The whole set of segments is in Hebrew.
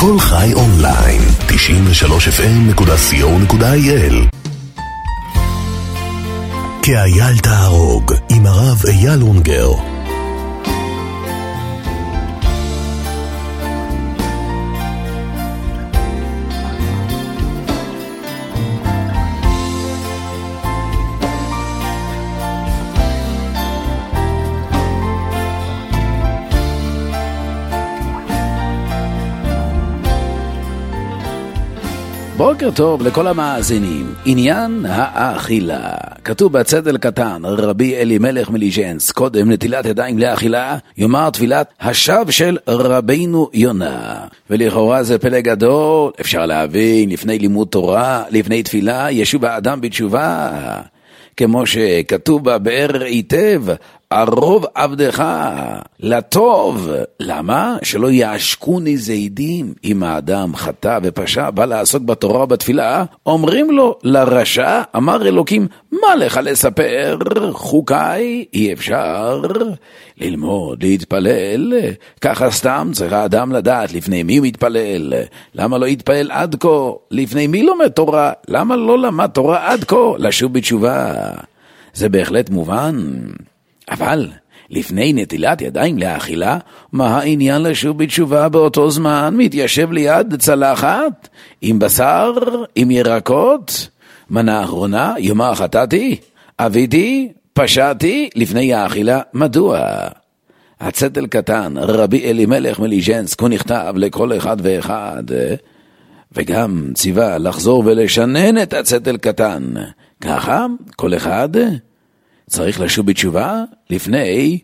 כל חי אונליין, 93fm.co.il. כאייל תהרוג, עם הרב אייל אונגר. בוקר טוב לכל המאזינים. עניין האכילה. כתוב בצדל קטן, רבי אלימלך מליז'נסק, קודם נטילת ידיים לאכילה, יאמר תפילת השווא של רבינו יונה. ולכאורה זה פלא גדול, אפשר להבין, לפני לימוד תורה, לפני תפילה, ישוב האדם בתשובה. כמו שכתוב בבאר היטב, ערוב עבדך לטוב. למה? שלא יעשקוני זידים. אם האדם חטא ופשע בא לעסוק בתורה ובתפילה, אומרים לו לרשע, אמר אלוקים, מה לך לספר? חוקיי, אי אפשר ללמוד, להתפלל. ככה סתם צריך האדם לדעת לפני מי הוא מתפלל. למה לא יתפלל עד כה? לפני מי לומד תורה? למה לא למד תורה עד כה? לשוב בתשובה. זה בהחלט מובן. אבל לפני נטילת ידיים לאכילה, מה העניין לשוב בתשובה באותו זמן? מתיישב ליד צלחת, עם בשר, עם ירקות, מנה אחרונה, יאמר חטאתי, עוויתי, פשעתי, לפני האכילה. מדוע? הצדל קטן, רבי אלימלך מליז'נסק, הוא נכתב לכל אחד ואחד, וגם ציווה לחזור ולשנן את הצדל קטן. ככה, כל אחד צריך לשוב בתשובה לפני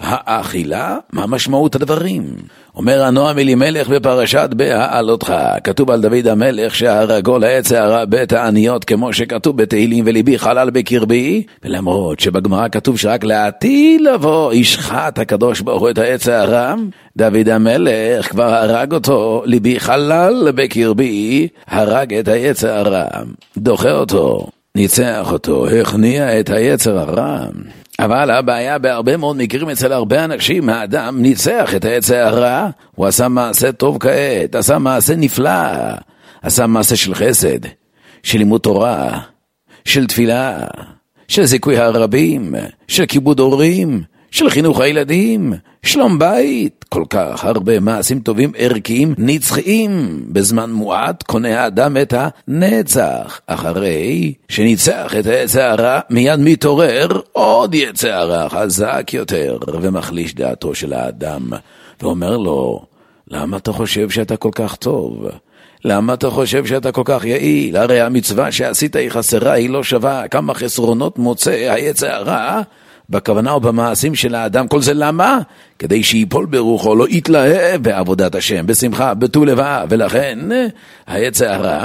האכילה. מה משמעות הדברים? אומר הנועם אלימלך בפרשת בהעלותך, כתוב על דוד המלך שהרגו לעץ הערה בית העניות, כמו שכתוב בתהילים, וליבי חלל בקרבי. ולמרות שבגמרא כתוב שרק לעתיד לבוא ישחט הקדוש ברוך הוא את העץ הערה, דוד המלך כבר הרג אותו. ליבי חלל בקרבי, הרג את העץ הערה, דוחה אותו, ניצח אותו, הכניע את היצר הרע. אבל הבעיה בהרבה מאוד מקרים אצל הרבה אנשים, האדם ניצח את היצר הרע, הוא עשה מעשה טוב כעת, עשה מעשה נפלא, עשה מעשה של חסד, של לימוד תורה, של תפילה, של זיכוי הרבים, של כיבוד הורים, של חינוך הילדים, שלום בית. כל כך הרבה מעשים טובים ערכיים נצחיים. בזמן מועט קונה האדם את הנצח. אחרי שניצח את היצר הרע, מיד מתעורר עוד יצר הרע חזק יותר ומחליש דעתו של האדם, ואומר לו, למה אתה חושב שאתה כל כך טוב? למה אתה חושב שאתה כל כך יעיל? הרי המצווה שעשית היא חסרה, היא לא שווה. כמה חסרונות מוצא היצר הרע בכוונה ובמעשים של האדם. כל זה למה? כדי שיפול ברוחו, לא יתלהב בעבודת השם, בשמחה, בטוב לבב. ולכן היצר הרע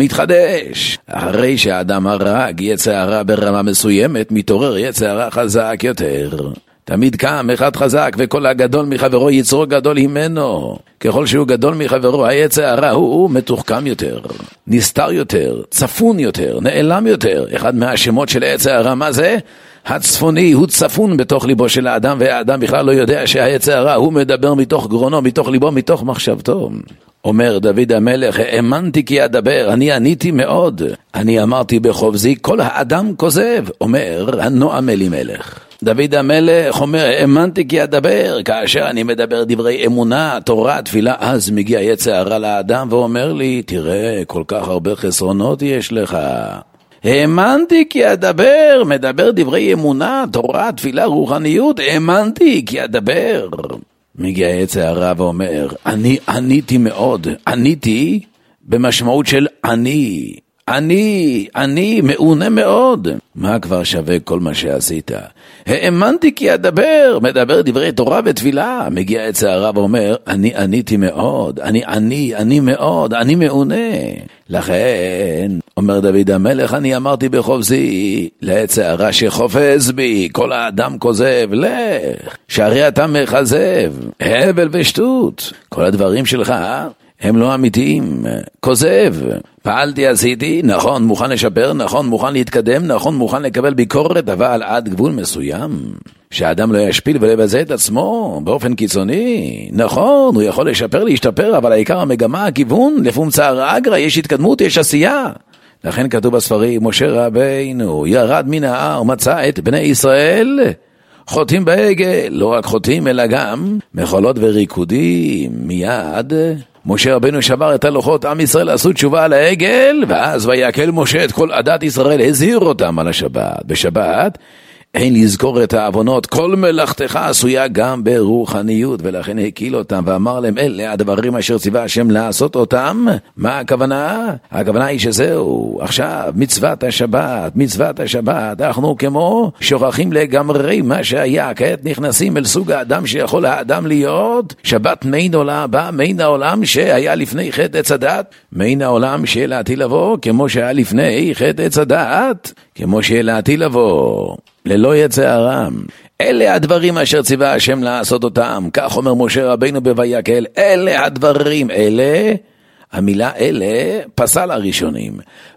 מתחדש. אחרי שהאדם הרג יצר הרע ברמה מסוימת, מתעורר יצר הרע חזק יותר. תמיד קם אחד חזק, וכל הגדול מחברו יצרו גדול ממנו. ככל שהוא גדול מחברו, היצר הרע הוא מתוחכם יותר, נסתר יותר, צפון יותר, נעלם יותר. אחד מהשמות של היצר הרע, מה זה? הצפוני. הוא צפון בתוך ליבו של האדם, והאדם בכלל לא יודע שהיצר הרע הוא מדבר מתוך גרונו, מתוך ליבו, מתוך מחשבתו. אומר דוד המלך, האמנתי כי אדבר, אני עניתי מאוד, אני אמרתי בחופזי, כל האדם כוזב. אומר הנועם אלימלך, דוד המלך אומר, האמנתי כי אדבר, כאשר אני מדבר דברי אמונה, תורה, תפילה, אז מגיע יצר הרע לאדם ואומר לי, תראה, כל כך הרבה חסרונות יש לך. האמנתי כי אדבר, מדבר דברי אמונה, תורה, תפילה, רוחניות, האמנתי כי אדבר. מגיע יצר הרע ואומר, אני עניתי מאוד. עניתי במשמעות של אני מעונה מאוד. מה כבר שווה כל מה שעשית? האמנתי כי אדבר, מדבר דברי תורה ותפילה. מגיע יצר הרע ואומר, אני עניתי מאוד, אני מאוד, אני מעונה. לכן אומר דוד המלך, אני אמרתי בחופזי ליצר הרע שחופז בי, כל האדם כוזב, לך, שהרי אתה מחזב, הבל ושטות. כל הדברים שלך הם לא אמיתיים, כוזב. פעלתי, עשיתי, נכון, מוכן לשפר, נכון, מוכן להתקדם, נכון, מוכן לקבל ביקורת, אבל עד גבול מסוים. שהאדם לא ישפיל ולא יבזה את עצמו באופן קיצוני. נכון, הוא יכול לשפר, להשתפר, אבל העיקר המגמה, הכיוון, לפומצא אגרא, יש התקדמות, יש עשייה. לכן כתוב בספרים, משה רבינו ירד מן ההר, מצא את בני ישראל חוטאים בעגל, לא רק חוטאים אלא גם מחולות וריקודים. מיד משה רבינו שבר את הלוחות, עם ישראל עשו תשובה על העגל, ואז ויקל משה את כל עדת ישראל, הזהיר אותם על השבת. בשבת אין לזכור את העוונות, כל מלאכתך עשויה גם ברוחניות, ולכן הקיל אותם ואמר להם, אלה הדברים אשר ציווה השם לעשות אותם. מה הכוונה? הכוונה היא שזהו, עכשיו מצוות השבת, מצוות השבת, אנחנו כמו שוכחים לגמרי מה שהיה, כעת נכנסים אל סוג האדם שיכול האדם להיות. שבת מין עולם, בא מין העולם שהיה לפני חטא עץ הדת, מין העולם שלעתיד לבוא, כמו שהיה לפני חטא עץ הדת, כמו שלעתיד לבוא. ללא יצא הרם. אלה הדברים אשר ציווה השם לעשות אותם. כך אומר משה רבינו בויקל. אלה הדברים, אלה, המילה אלה פסל הראשונים,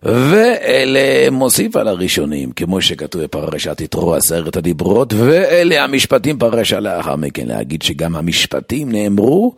ואלה מוסיף על הראשונים, כמו שכתוב בפרשת יתרו 10 הדיברות, ואלה המשפטים פרשה לאחר מכן, להגיד שגם המשפטים נאמרו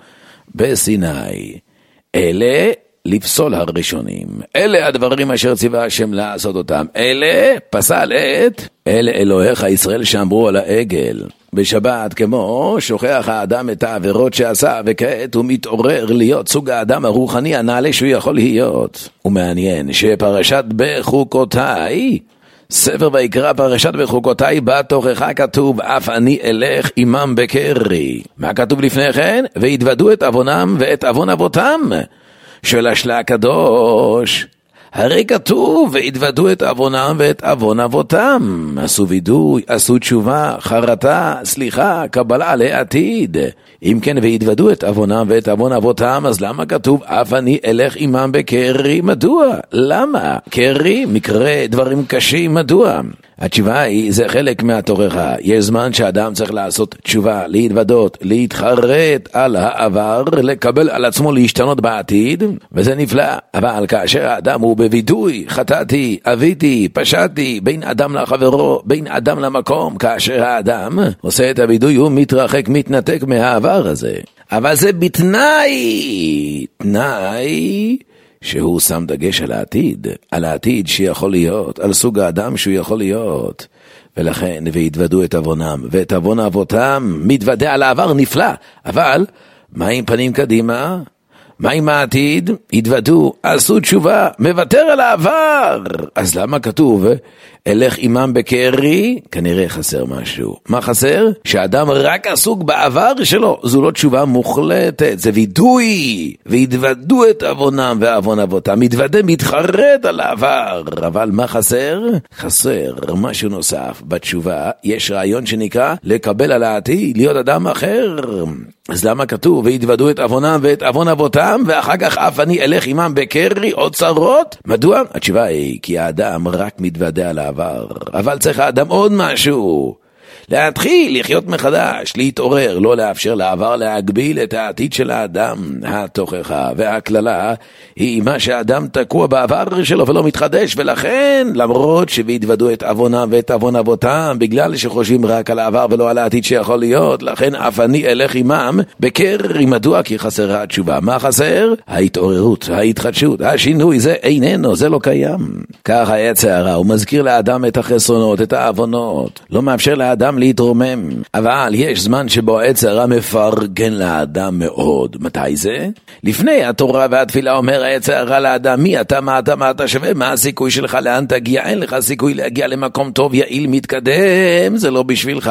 בסיני. אלה לפסול הראשונים. אלה הדברים אשר ציווה השם לעשות אותם. אלה פסל את אלה אלוהיך ישראל שאמרו על העגל. בשבת כמו שוכח האדם את העבירות שעשה, וכעת הוא מתעורר להיות סוג האדם הרוחני הנעלה שהוא יכול להיות. ומעניין שפרשת בחוקותיי, ספר ויקרא פרשת בחוקותיי, בתוכך כתוב אף אני אלך עמם בקרי. מה כתוב לפני כן? והתוודו את עוונם ואת עוון אבותם. של השלה הקדוש, הרי כתוב והתוודו את עוונם ואת עוון אבותם, עשו וידוי, עשו תשובה, חרטה, סליחה, קבלה לעתיד. אם כן והתוודו את עוונם ואת עוון אבותם, אז למה כתוב אף אני אלך עמם בקרי? מדוע? למה? קרי, מקרה דברים קשים, מדוע? התשובה היא, זה חלק מהתוכחה. יש זמן שאדם צריך לעשות תשובה, להתוודות, להתחרט על העבר, לקבל על עצמו להשתנות בעתיד, וזה נפלא. אבל כאשר האדם הוא בוידוי, חטאתי, אביתי, פשעתי, בין אדם לחברו, בין אדם למקום, כאשר האדם עושה את הוידוי, הוא מתרחק, מתנתק מהעבר הזה. אבל זה בתנאי, תנאי שהוא שם דגש על העתיד שיכול להיות, על סוג האדם שהוא יכול להיות. ולכן, והתוודו את עוונם ואת עוון אבותם, מתוודע על העבר נפלא. אבל, מה עם פנים קדימה? מה עם העתיד? התוודו, עשו תשובה, מוותר על העבר. אז למה כתוב, אלך עמם בקרי? כנראה חסר משהו. מה חסר? שהאדם רק עסוק בעבר שלו. זו לא תשובה מוחלטת, זה וידוי. והתוודו את עוונם ועוון אבותם. מתוודה, מתחרט על העבר. אבל מה חסר? חסר משהו נוסף. בתשובה יש רעיון שנקרא לקבל על העתיד, להיות אדם אחר. אז למה כתוב והתוודו את עוונם ואת עוון אבותם, ואחר כך אף אני אלך עמם בקרי עוד צרות? מדוע? התשובה היא כי האדם רק מתוודע על העבר, אבל צריך האדם עוד משהו, להתחיל לחיות מחדש, להתעורר, לא לאפשר לעבר להגביל את העתיד של האדם. התוכחה והכללה היא מה שהאדם תקוע בעבר שלו ולא מתחדש, ולכן למרות שהתוודו את עוונם ואת עוון אבותם, בגלל שחושבים רק על העבר ולא על העתיד שיכול להיות, לכן אף אני אלך עמם בקרי. מדוע? כי חסרה התשובה. מה חסר? ההתעוררות, ההתחדשות, השינוי. זה איננו, זה לא קיים. ככה יצא הרע, הוא מזכיר לאדם את החסרונות, את העוונות, לא מאפשר לאדם להתרומם. אבל יש זמן שבו העץ הרע מפרגן לאדם מאוד. מתי זה? לפני התורה והתפילה אומר העץ הרע לאדם, מי אתה, מה אתה, מה אתה שווה, מה הסיכוי שלך, לאן תגיע? אין לך סיכוי להגיע למקום טוב, יעיל, מתקדם, זה לא בשבילך.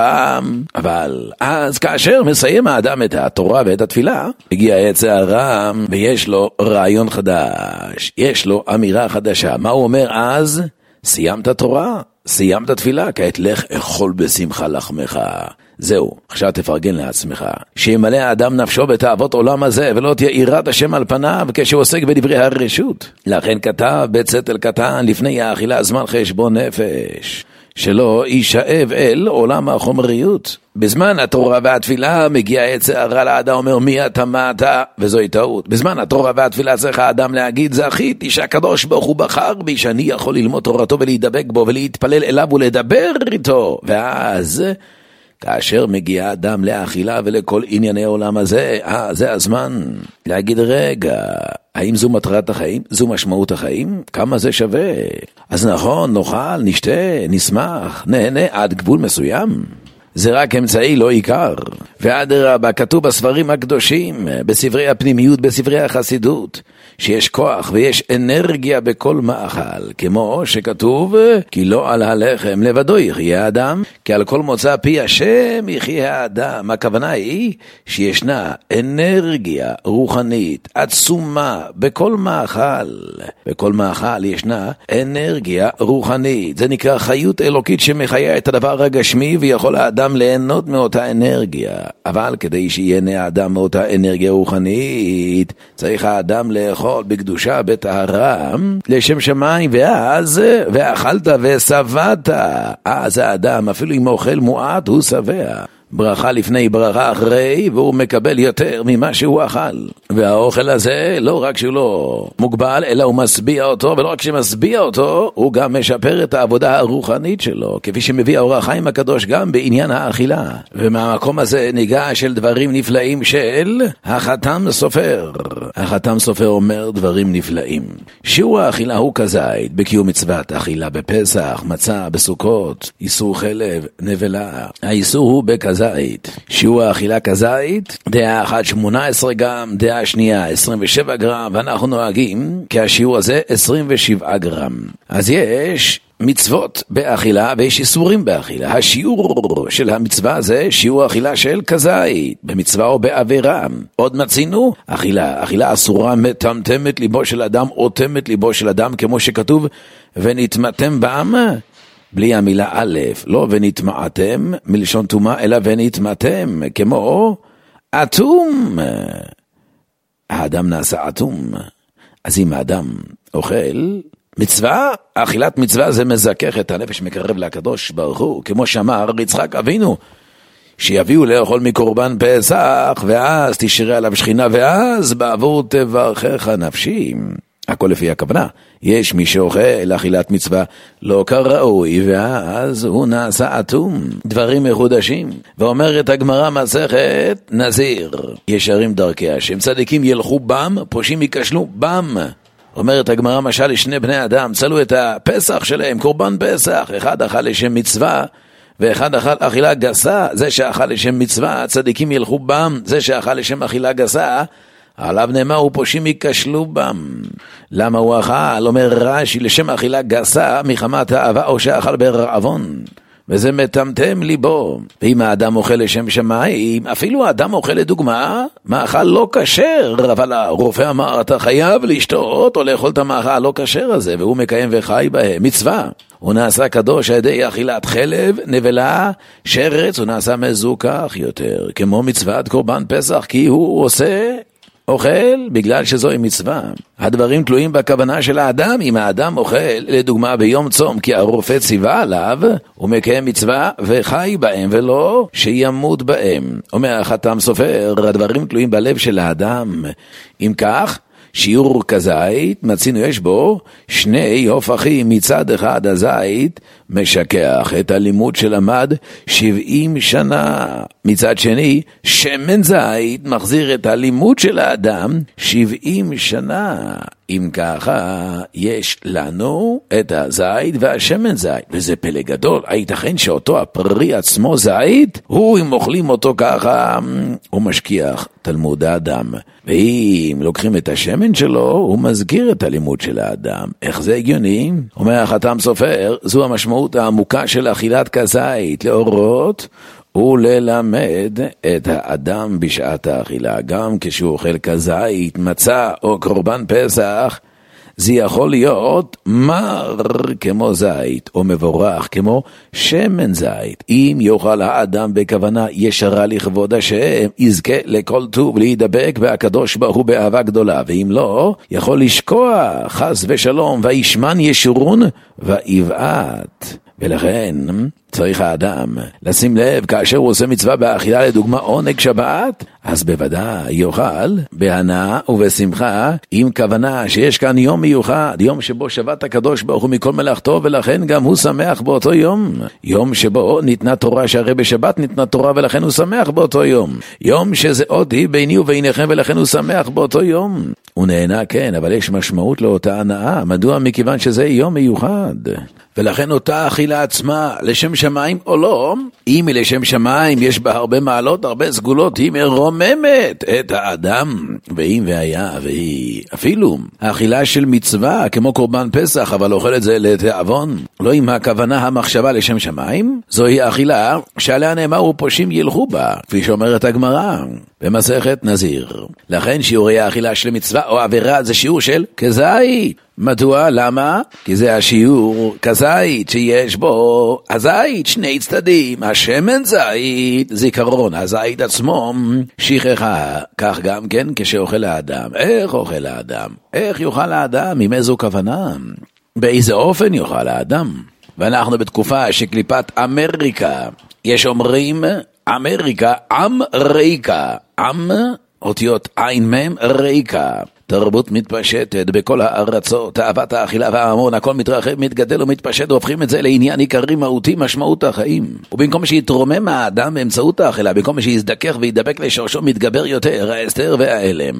אבל אז כאשר מסיים האדם את התורה ואת התפילה, הגיע העץ הרע ויש לו רעיון חדש, יש לו אמירה חדשה. מה הוא אומר אז? סיימת תורה, סיימת תפילה, כעת לך אכול בשמחה לחמך. זהו, עכשיו תפרגן לעצמך, שימלא האדם נפשו בתאוות עולם הזה, ולא תהיה יראת השם על פניו כשהוא עוסק בדברי הרשות. לכן כתב בצטל קטן לפני האכילה זמן חשבון נפש, שלא יישאב אל עולם החומריות. בזמן התורה והתפילה מגיע העץ הרע לאדם, אומר מי אתה, מה אתה, וזוהי טעות. בזמן התורה והתפילה צריך האדם להגיד, זכיתי שהקדוש ברוך הוא בחר בי, שאני יכול ללמוד תורתו ולהידבק בו ולהתפלל אליו ולדבר איתו. ואז כאשר מגיע אדם לאכילה ולכל ענייני העולם הזה, זה הזמן להגיד רגע, האם זו מטרת החיים? זו משמעות החיים? כמה זה שווה? אז נכון, נאכל, נשתה, נשמח, נהנה עד גבול מסוים. זה רק אמצעי, לא עיקר. ואדרבה, כתוב בספרים הקדושים, בספרי הפנימיות, בספרי החסידות, שיש כוח ויש אנרגיה בכל מאכל, כמו שכתוב, כי לא על הלחם לבדו יחיה האדם, כי על כל מוצא פי השם יחיה האדם. הכוונה היא שישנה אנרגיה רוחנית עצומה בכל מאכל. בכל מאכל ישנה אנרגיה רוחנית. זה נקרא חיות אלוקית שמחיה את הדבר הגשמי, ויכול האדם ליהנות מאותה אנרגיה. אבל כדי שיהנה האדם מאותה אנרגיה רוחנית, צריך האדם לאכול בקדושה, בטהרה, לשם שמיים, ואז ואכלת ושבעת. אז האדם אפילו אם אוכל מועט הוא שבע. ברכה לפני ברכה אחרי, והוא מקבל יותר ממה שהוא אכל. והאוכל הזה לא רק שהוא לא מוגבל, אלא הוא משביע אותו, ולא רק שמשביע אותו, הוא גם משפר את העבודה הרוחנית שלו, כפי שמביא האור החיים הקדוש גם בעניין האכילה. ומהמקום הזה ניגש אל דברים נפלאים של החתם סופר. החתם סופר אומר דברים נפלאים. שיעור האכילה הוא כזית, בקיום מצוות אכילה בפסח, מצה בסוכות, איסור חלב, נבלה. האיסור הוא בכזית. שיעור האכילה כזית, דעה אחת 18 גרם, דעה שנייה 27 גרם, ואנחנו נוהגים כי השיעור הזה 27 גרם. אז יש מצוות באכילה ויש איסורים באכילה. השיעור של המצווה זה שיעור האכילה של כזית, במצווה או בעבירה. עוד מצינו, אכילה אסורה מטמטמת ליבו של אדם, אוטמת ליבו של אדם, כמו שכתוב, ונתמתם בעם, בלי המילה א', לא ונתמעתם מלשון תומה, אלא ונתמעתם, כמו אטום. האדם נעשה אטום. אז אם האדם אוכל מצווה, אכילת מצווה זה מזכך את הנפש, מקרב לקדוש ברוך הוא, כמו שאמר יצחק אבינו, שיביאו לאכול מקורבן פסח, ואז תשרה עליו שכינה, ואז בעבור תברכך נפשי. הכל לפי הכוונה. יש מי שאוכל אכילת מצווה לא כראוי, ואז הוא נעשה אטום. דברים מחודשים. ואומרת הגמרא מסכת נזיר, ישרים דרכי השם, צדיקים ילכו בם, פושעים ייכשלו בם. אומרת הגמרא, משל לשני בני אדם, צלו את הפסח שלהם, קורבן פסח, אחד אכל לשם מצווה, ואחד אכל אכילה גסה. זה שאכל לשם מצווה, צדיקים ילכו בם. זה שאכל לשם אכילה גסה, עליו נאמר, הוא פושעים ייכשלו בם. למה הוא אכל? אומר רש"י, לשם אכילה גסה מחמת האהבה, או שאכל ברעבון, וזה מטמטם ליבו. ואם האדם אוכל לשם שמיים, אפילו האדם אוכל לדוגמה מאכל לא כשר, אבל הרופא אמר אתה חייב לשתות או לאכול את המאכל הלא כשר הזה, והוא מקיים וחי בהם מצווה. הוא נעשה קדוש על ידי אכילת חלב, נבלה, שרץ, הוא נעשה מזוכח יותר, כמו מצוות קורבן פסח, כי הוא עושה אוכל בגלל שזוהי מצווה. הדברים תלויים בכוונה של האדם. אם האדם אוכל לדוגמה ביום צום כי הרופא ציווה עליו, הוא מקיים מצווה וחי בהם, ולא שימות בהם. אומר החתם סופר, הדברים תלויים בלב של האדם. אם כך, שיעור כזית, מצינו יש בו שני הופכים. מצד אחד הזית משכח את הלימוד שלמד 70 שנה. מצד שני, שמן זית מחזיר את הלימוד של האדם 70 שנה. אם ככה, יש לנו את הזית והשמן זית, וזה פלא גדול. הייתכן שאותו הפרי עצמו זית, הוא אם אוכלים אותו ככה, הוא משכיח תלמוד האדם. ואם לוקחים את השמן שלו, הוא מזכיר את הלימוד של האדם. איך זה הגיוני? אומר החתם סופר, זו המשמעות העמוקה של אכילת כזית, להורות וללמד את האדם בשעת האכילה. גם כשהוא אוכל כזית, מצה או קורבן פסח, זה יכול להיות מר כמו זית, או מבורך כמו שמן זית. אם יאכל האדם בכוונה ישרה לכבוד השם, יזכה לכל טוב להידבק והקדוש ברוך הוא באהבה גדולה. ואם לא, יכול לשקוע חס ושלום, וישמן ישורון ויבעט. ולכן צריך האדם לשים לב כאשר הוא עושה מצווה באכילה, לדוגמה עונג שבת, אז בוודאי יאכל בהנאה ובשמחה, עם כוונה שיש כאן יום מיוחד, יום שבו שבת הקדוש ברוך הוא מכל מלאכתו, ולכן גם הוא שמח באותו יום. יום שבו ניתנה תורה, שהרי בשבת ניתנה תורה ולכן הוא שמח באותו יום. יום שזה עוד היא ביני וביניכם ולכן הוא שמח באותו יום. הוא נהנה כן, אבל יש משמעות לאותה הנאה. מדוע? מכיוון שזה יום מיוחד. ולכן אותה אכילה עצמה לשם שמיים או לא, אם היא לשם שמיים יש בה הרבה מעלות, הרבה סגולות, היא מרוממת את האדם. ואם והיה והיא אפילו האכילה של מצווה כמו קורבן פסח, אבל אוכל את זה לתאבון, לא עם הכוונה המחשבה לשם שמיים, זוהי אכילה שעליה נאמר ופושעים ילכו בה, כפי שאומרת הגמרא במסכת נזיר. לכן שיעורי האכילה של מצווה או עבירה זה שיעור של כזית. מדוע? למה? כי זה השיעור כזית שיש בו הזית שני צדדים, השמן זית, זיכרון הזית עצמו שכחה. כך גם כן כשאוכל האדם. איך אוכל האדם? איך יאכל האדם? עם איזו כוונה? באיזה אופן יאכל האדם? ואנחנו בתקופה שקליפת אמריקה, יש אומרים אמריקה, עם ריקה, עם אותיות עין מם ריקה, תרבות מתפשטת בכל הארצות, תאוות האכילה וההמון, הכל מתרחב, מתגדל ומתפשט, והופכים את זה לעניין עיקרי מהותי, משמעות החיים. ובמקום שיתרומם האדם באמצעות האכילה, במקום שיזדכך וידבק לשורשו, מתגבר יותר ההסתר והאלם.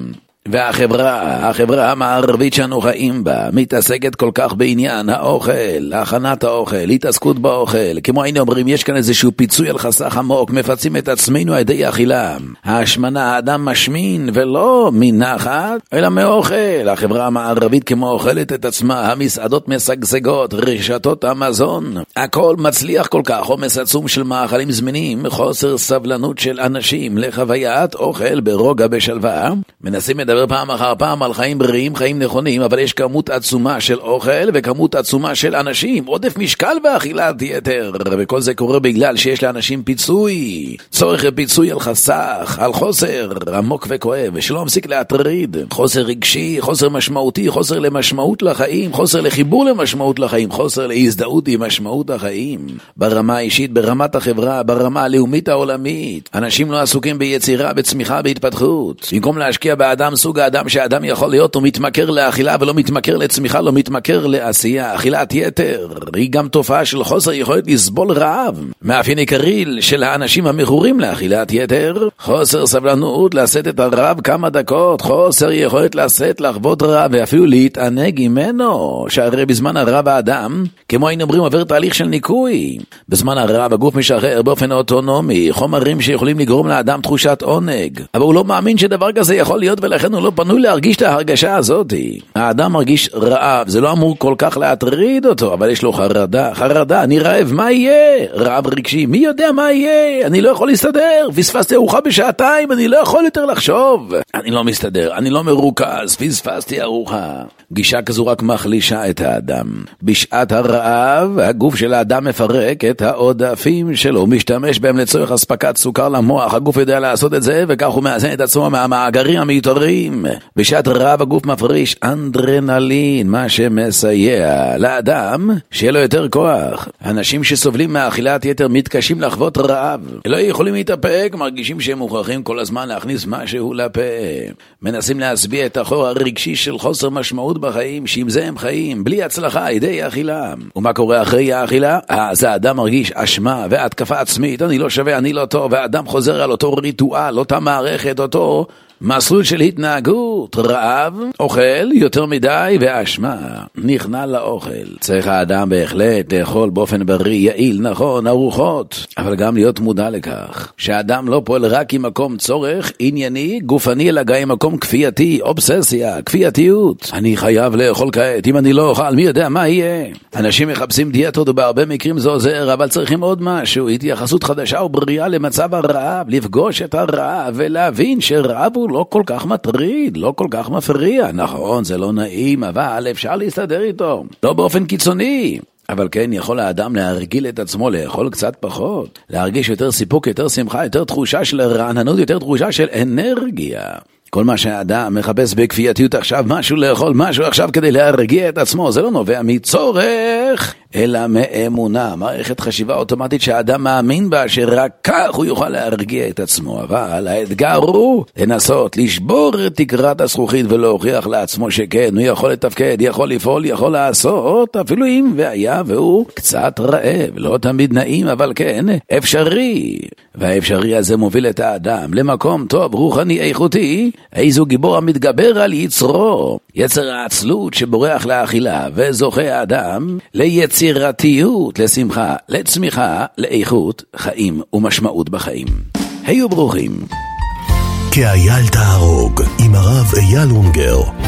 והחברה המערבית שאנו חיים בה מתעסקת כל כך בעניין האוכל, הכנת האוכל, התעסקות באוכל. כמו היינו אומרים, יש כאן איזשהו פיצוי על חסך עמוק, מפצים את עצמנו על ידי אכילה. ההשמנה, האדם משמין ולא מנחת אלא מאוכל. החברה המערבית כמו אוכלת את עצמה, המסעדות משגשגות, רשתות המזון, הכל מצליח כל כך, עומס עצום של מאכלים זמינים, חוסר סבלנות של אנשים לחוויית אוכל ברוגע בשלווה. מנסים לדבר פעם אחר פעם על חיים בריאים, חיים נכונים, אבל יש כמות עצומה של אוכל וכמות עצומה של אנשים, עודף משקל ואכילת יתר, וכל זה קורה בגלל שיש לאנשים פיצוי, צורך פיצוי על חסך, על חוסר עמוק וכואב, שלא מפסיק להטריד, חוסר רגשי, חוסר משמעותי, חוסר למשמעות לחיים, חוסר לחיבור למשמעות לחיים, חוסר להזדהות עם משמעות החיים, ברמה האישית, ברמת החברה, ברמה הלאומית העולמית. אנשים לא עסוקים ביצירה, בצמיחה, בהתפתחות. במקום להשקיע באדם, סוג האדם שהאדם יכול להיות, הוא מתמכר לאכילה ולא מתמכר לצמיחה, לא מתמכר לעשייה. אכילת יתר היא גם תופעה של חוסר יכולת לסבול רעב. מאפיין עיקרי של האנשים המכורים לאכילת יתר, חוסר סבלנות לשאת את הרעב כמה דקות, חוסר יכולת לשאת, לחוות רעב ואפילו להתענג ממנו, שהרי בזמן הרעב האדם, כמו היינו אומרים, עובר תהליך של ניקוי. בזמן הרעב הגוף משחרר באופן אוטונומי חומרים שיכולים לגרום לאדם תחושת עונג, אבל הוא לא מאמין שדבר כזה יכול להיות, ולכן הוא לא פנוי להרגיש את ההרגשה הזאת. האדם מרגיש רעב, זה לא אמור כל כך להטריד אותו, אבל יש לו חרדה, אני רעב, מה יהיה? רעב רגשי, מי יודע מה יהיה? אני לא יכול להסתדר, פספסתי ארוחה בשעתיים, אני לא יכול יותר לחשוב, אני לא מסתדר, אני לא מרוכז, פספסתי ארוחה. גישה כזו רק מחלישה את האדם. בשעת הרעב הגוף של האדם מפרק את העודפים שלו, הוא משתמש בהם לצורך הספקת סוכר למוח. הגוף יודע לעשות את זה, וכך הוא מאזן את עצמו מהמאגרים המיותרים. בשעת רעב הגוף מפריש אנדרנלין, מה שמסייע לאדם שיהיה לו יותר כוח. אנשים שסובלים מאכילת יתר מתקשים לחוות רעב, לא יכולים להתאפק, מרגישים שהם מוכרחים כל הזמן להכניס משהו לפה, מנסים להסביע את החור הרגשי של חוסר משמעות בחיים, שעם זה הם חיים בלי הצלחה ידי אכילה. ומה קורה אחרי האכילה? אז האדם מרגיש אשמה והתקפה עצמית, אני לא שווה, אני לא טוב, והאדם חוזר על אותו ריטואל, אותה מערכת, אותו מסלול של התנהגות, רעב, אוכל יותר מדי ואשמה, נכנע לאוכל. צריך האדם בהחלט לאכול באופן בריא, יעיל, נכון, ארוחות, אבל גם להיות מודע לכך שהאדם לא פועל רק עם מקום צורך ענייני, גופני, אלא גם עם מקום כפייתי, אובססיה, כפייתיות. אני חייב לאכול כעת, אם אני לא אוכל, מי יודע מה יהיה? אנשים מחפשים דיאטות ובהרבה מקרים זה עוזר, אבל צריכים עוד משהו, התייחסות חדשה ובריאה למצב הרעב, לפגוש את הרעב ולהבין שרעב הוא לא כל כך מטריד, לא כל כך מפריע. נכון, זה לא נעים, אבל אפשר להסתדר איתו. לא באופן קיצוני, אבל כן יכול האדם להרגיל את עצמו לאכול קצת פחות, להרגיש יותר סיפוק, יותר שמחה, יותר תחושה של רעננות, יותר תחושה של אנרגיה. כל מה שהאדם מחפש בכפייתיות עכשיו, משהו לאכול, משהו עכשיו כדי להרגיע את עצמו, זה לא נובע מצורך, אלא מאמונה, מערכת חשיבה אוטומטית שהאדם מאמין בה, שרק כך הוא יוכל להרגיע את עצמו. אבל האתגר הוא לנסות לשבור את תקרת הזכוכית ולהוכיח לעצמו שכן, הוא יכול לתפקד, יכול לפעול, יכול לעשות, אפילו אם והיה והוא קצת רעב, לא תמיד נעים, אבל כן, אפשרי. והאפשרי הזה מוביל את האדם למקום טוב, רוחני, איכותי. איזו גיבור המתגבר על יצרו, יצר העצלות שבורח לאכילה, וזוכה האדם ליצירתיות, לשמחה, לצמיחה, לאיכות חיים ומשמעות בחיים. היו ברוכים. כאייל תהרוג עם הרב אייל אונגר.